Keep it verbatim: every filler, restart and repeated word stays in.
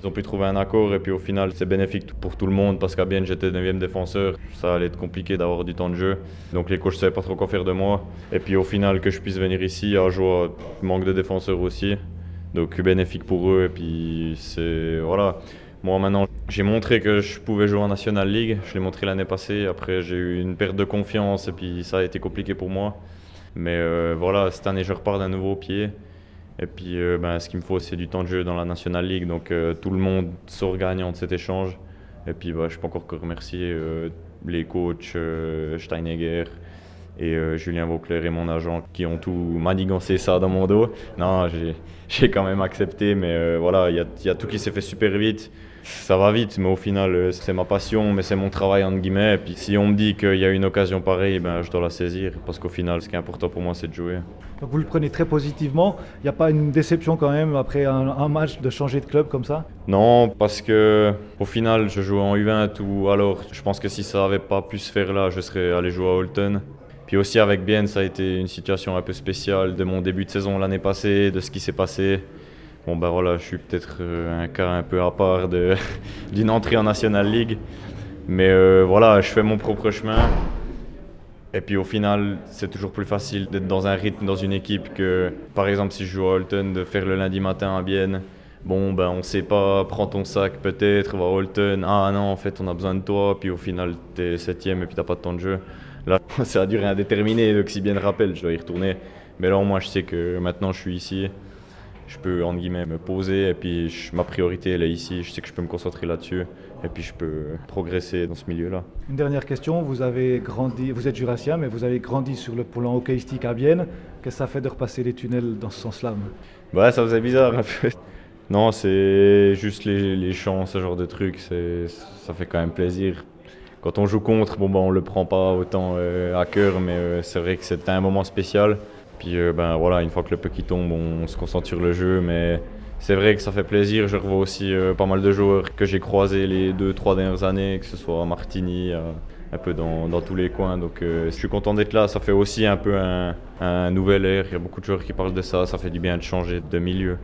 Ils ont pu trouver un accord et puis au final c'est bénéfique pour tout le monde parce qu'à Bienne j'étais neuvième défenseur, ça allait être compliqué d'avoir du temps de jeu. Donc les coachs ne savaient pas trop quoi faire de moi. Et puis au final que je puisse venir ici, à jouer manque de défenseurs aussi. Donc bénéfique pour eux et puis c'est voilà. Moi maintenant j'ai montré que je pouvais jouer en National League, je l'ai montré l'année passée, après j'ai eu une perte de confiance et puis ça a été compliqué pour moi. Mais euh, voilà, cette année je repars d'un nouveau pied. Et puis euh, ben, ce qu'il me faut c'est du temps de jeu dans la National League, donc euh, tout le monde sort gagnant de cet échange. Et puis bah, je peux encore que remercier euh, les coachs euh, Steinegger et euh, Julien Vauclair et mon agent qui ont tout manigancé ça dans mon dos. Non, j'ai, j'ai quand même accepté, mais euh, voilà, il y, y a tout qui s'est fait super vite. Ça va vite, mais au final, euh, c'est ma passion, mais c'est mon travail entre guillemets. Et puis si on me dit qu'il y a une occasion pareille, ben, je dois la saisir, parce qu'au final, ce qui est important pour moi, c'est de jouer. Donc vous le prenez très positivement. Il n'y a pas une déception quand même après un, un match de changer de club comme ça? Non, parce que au final, je joue en U vingt ou alors je pense que si ça n'avait pas pu se faire là, je serais allé jouer à Holton. Puis aussi avec Bienne, ça a été une situation un peu spéciale de mon début de saison l'année passée, de ce qui s'est passé. Bon ben voilà, je suis peut-être un cas un peu à part de, d'une entrée en National League. Mais euh, voilà, je fais mon propre chemin. Et puis au final, c'est toujours plus facile d'être dans un rythme, dans une équipe que, par exemple, si je joue à Holton, de faire le lundi matin à Bienne. Bon, ben on sait pas, prends ton sac peut-être, va à Holton. Ah non, en fait, on a besoin de toi. Puis au final, t'es septième et puis t'as pas de temps de jeu. Là, ça a duré indéterminé, donc si bien rappelle, je dois y retourner. Mais là, au moins, je sais que maintenant, je suis ici. Je peux, entre guillemets, me poser et puis je, ma priorité, elle est ici. Je sais que je peux me concentrer là-dessus et puis je peux progresser dans ce milieu-là. Une dernière question, vous avez grandi, vous êtes jurassien, mais vous avez grandi sur le plan hockeyistique à Bienne. Qu'est-ce que ça fait de repasser les tunnels dans ce sens-là? Ouais, ça faisait bizarre un peu. Non, c'est juste les, les chants, ce genre de trucs, c'est, ça fait quand même plaisir. Quand on joue contre, bon, ben, on le prend pas autant euh, à cœur, mais euh, c'est vrai que c'était un moment spécial. Puis euh, ben, voilà, une fois que le puck tombe, on se concentre sur le jeu, mais c'est vrai que ça fait plaisir. Je revois aussi euh, pas mal de joueurs que j'ai croisés les deux, trois dernières années, que ce soit à Martigny, euh, un peu dans, dans tous les coins. Donc euh, je suis content d'être là. Ça fait aussi un peu un, un nouvel air. Il y a beaucoup de joueurs qui parlent de ça. Ça fait du bien de changer de milieu.